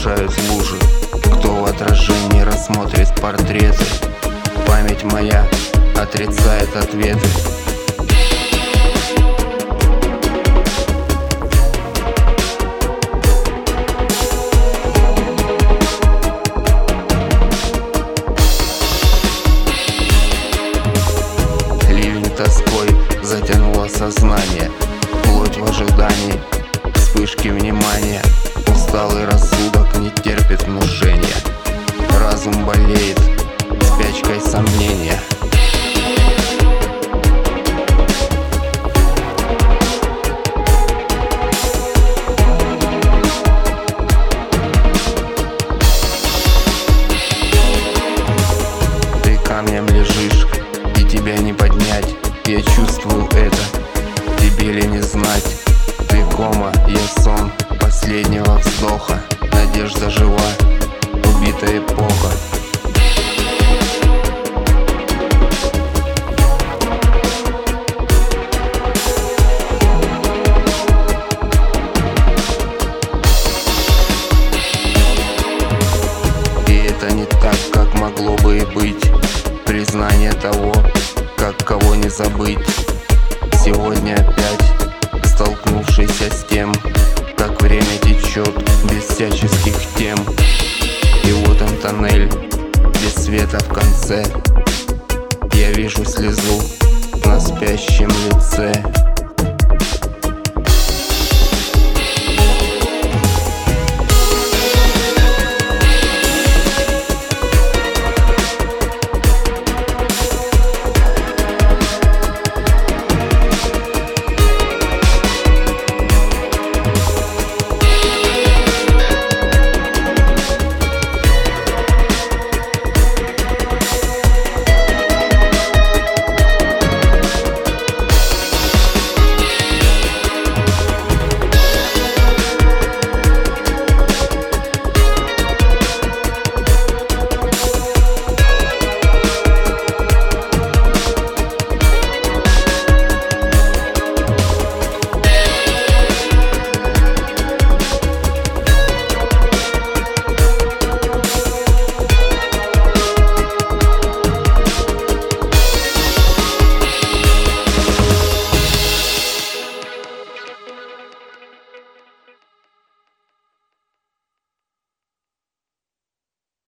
разрушают лужи, кто в отражении рассмотрит портреты. Память моя отрицает ответы. Ливень тоской затянуло сознание, плоть в ожидании вспышки внимания. Усталый рассудок не терпит внушения, разум болеет спячкой сомнения. Ты камнем лежишь, и тебя не поднять. Я чувствую это, тебе ли не знать. Ты кома, я сон последнего вздоха. Надежда жива, убита эпоха. И это не так, как могло бы и быть. Признание того, как кого не забыть. Сегодня опять столкнувшийся с тем, как время течет без всяческих тем. И вот он тоннель, без света в конце. Я вижу слезу на спящем лице.